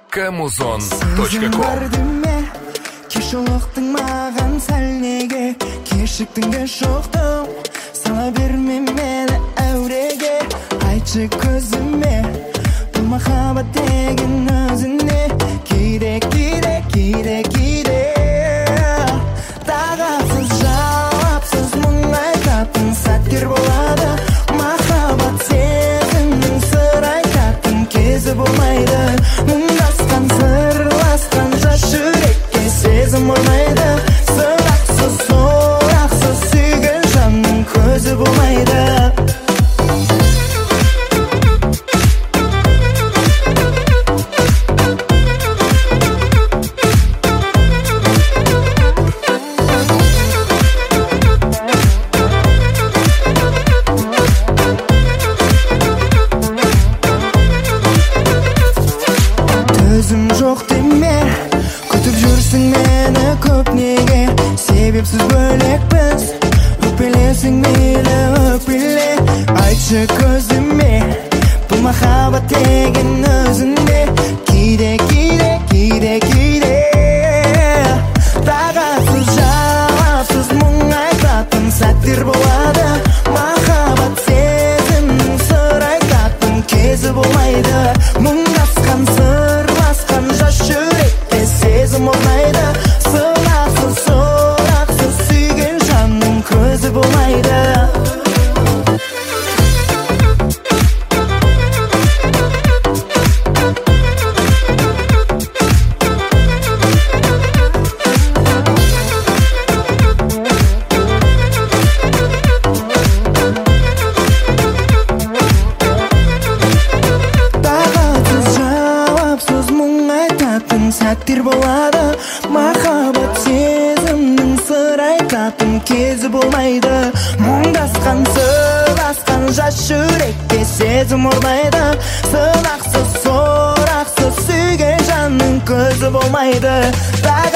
kamuzon.com. Кеш олықтың маған сәл неге, кешіктің де жоқтың, сала берме мені әуреге. Айтшы көзіме, бұл махаббат деген өзіне, кейде тағатсыз жауапсыз мұң айтатын сәттер болады. Махаббат сезімнің сыр айтатын кезі болмайды. Мұңдасқан сырласқан жас жүрекке сезім болмайды. Сұрақсыз сұрақсыз сүйген жанның көзі болмайды. Төзім жоқ деме, күтіп жүрсің мені көп неге, себепсіз бөлекпіз, өкпелесің мейлі өкпеле. Айтшы көзіме, бұл махаббат деген өзінде, кейде тағатсыз жауапсыз мұң айтатын сәттер болады. Махаббат сезімнің сыр айтатын кезі болмайды. Мұңдасқан сырласқан жас жүректе сезім болмайды. Сұрақсыз сұрақсыз сүйген жанның көзі болмайды. Сәттер болады, махаббат сезімнің сыр айтатын кезі болмайды. Мұңдасқан сырласқан жас жүректе сезім болмайды. Сұрақсыз сұрақсыз сүйген жанның көзі болмайды.